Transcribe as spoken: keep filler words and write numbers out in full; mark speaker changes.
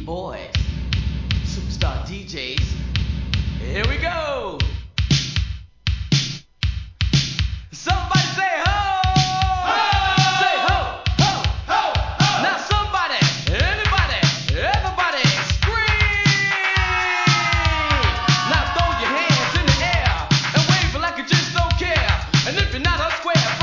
Speaker 1: boys, superstar D Js. Here we go. Somebody say ho! Ho! Say ho! Ho! Ho! Ho! Now somebody, anybody, everybody scream! Now throw your hands in the air and wave like you just don't care. And if you're not a square,